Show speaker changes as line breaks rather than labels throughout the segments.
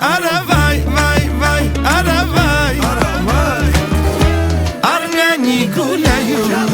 аравай, вай, вай, аравай, армяне гуляют.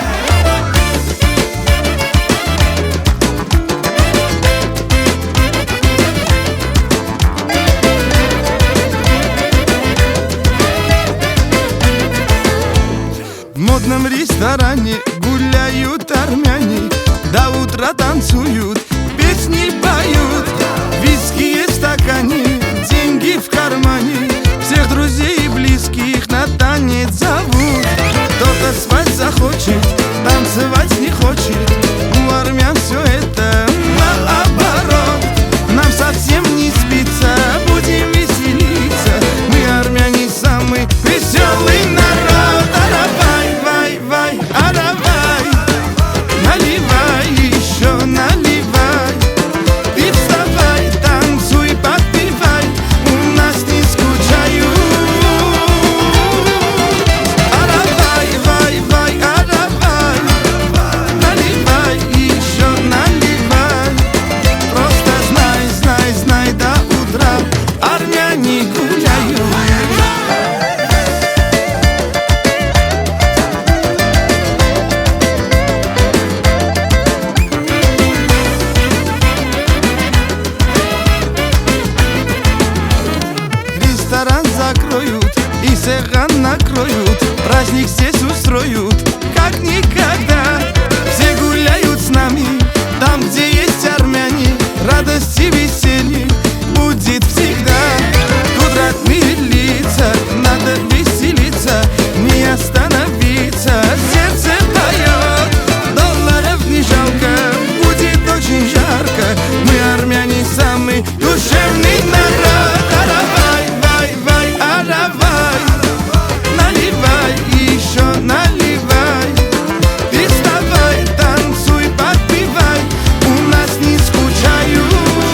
В модном ресторане гуляют армяне, до утра танцуют, песни поют, виски в стакане, деньги в кармане, всех друзей и близких на танец зовут. Кто-то спать захочет, танцевать не хочет, у армян все это наоборот. Нам совсем не спится, будем веселиться, мы армяне самый веселый народ. Аравай, вай, вай, аравай, наливай, еще наливай, ты вставай, танцуй, подпевай, у нас не скучают. Аравай, вай, вай, аравай, наливай, еще наливай, просто знай, знай, знай, до утра армяне гуляют. Ресторан закроют и сехан накроют, праздник здесь устроят, как никогда. Все гуляют с нами, там, где есть армяне, радость и веселье будет всегда. Тут родные лица, надо веселиться, не остановиться, сердце поет, долларов не жалко, будет очень жарко, мы армяне самый душевный народ. Аравай, вай, вай, аравай, наливай, еще наливай, ты вставай, танцуй, подпевай, у нас не скучают.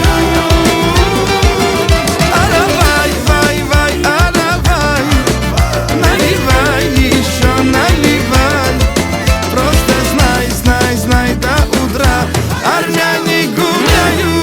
Аравай, вай, вай, аравай, наливай, еще наливай, просто знай, знай, знай, до утра армяне гуляют.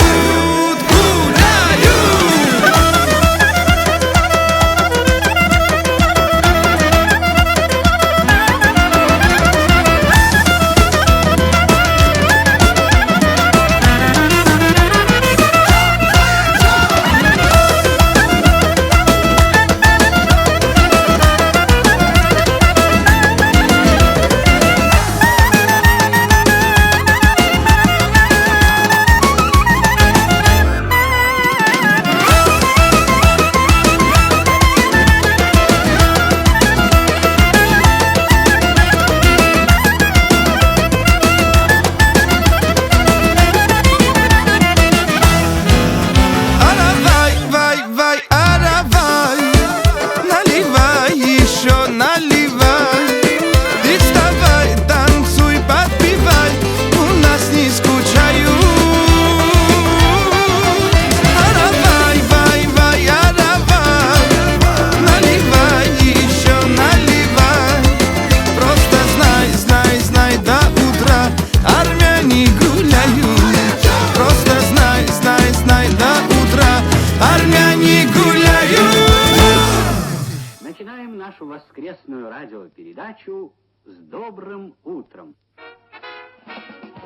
Начинаем нашу воскресную радиопередачу с добрым утром.